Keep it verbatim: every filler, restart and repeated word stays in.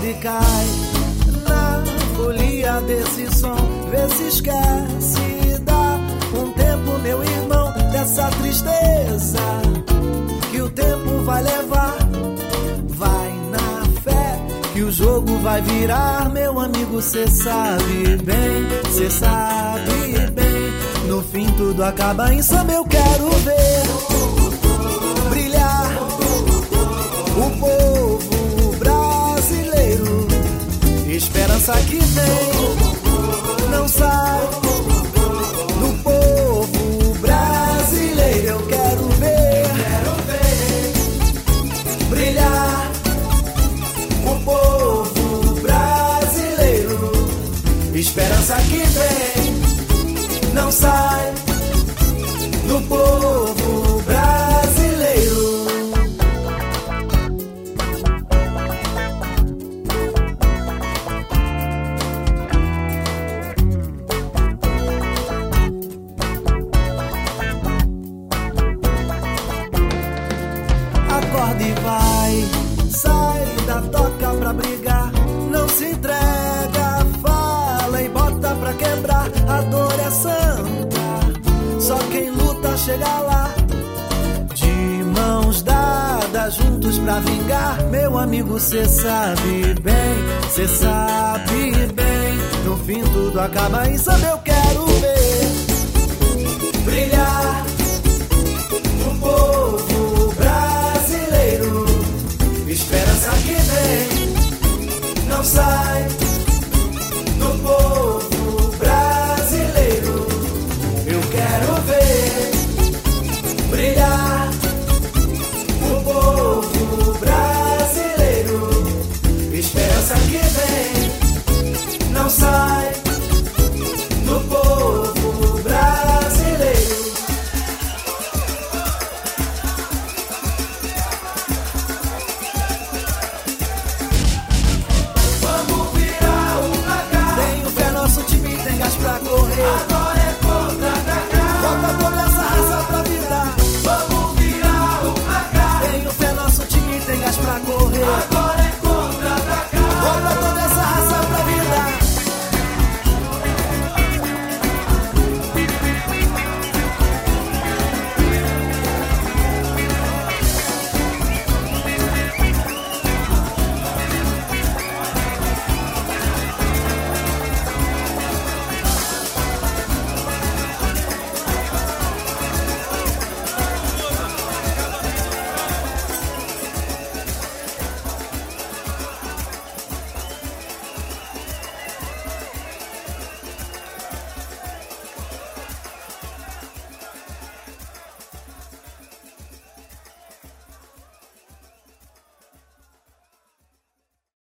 acorda e cai na folia desse som. Vê se esquece, dá um tempo, meu irmão, dessa tristeza que o tempo vai levar. Vai na fé que o jogo vai virar, meu amigo, cê sabe bem, cê sabe bem. No fim tudo acaba em samba, eu quero ver brilhar o povo brasileiro. Esperança que vem, não sai do povo brasileiro. Eu quero ver, quero ver brilhar o povo brasileiro. Esperança que vem, não sai do povo brasileiro. Acorda e vai, sai da toca pra brigar. Não se entrega, fala e bota pra quebrar. A dor é santa, só quem luta chega lá. De mãos dadas, juntos pra vingar. Meu amigo, cê sabe bem, cê sabe bem. No fim tudo acaba em samba, eu quero ver brilhar o povo brasileiro. Esperança que vem, não sai